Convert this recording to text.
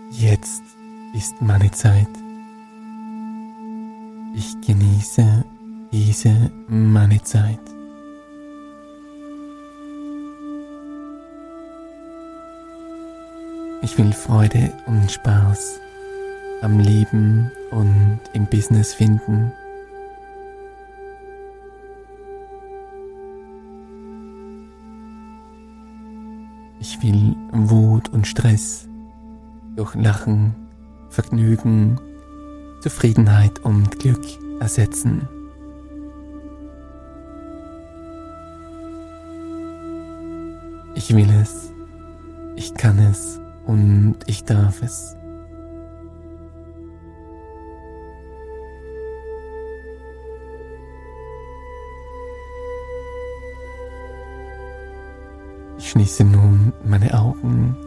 Jetzt ist meine Zeit. Ich genieße diese meine Zeit. Ich will Freude und Spaß am Leben und im Business finden. Ich will Wut und Stress durch Lachen, Vergnügen, Zufriedenheit und Glück ersetzen. Ich will es, ich kann es und ich darf es. Ich schließe nun meine Augen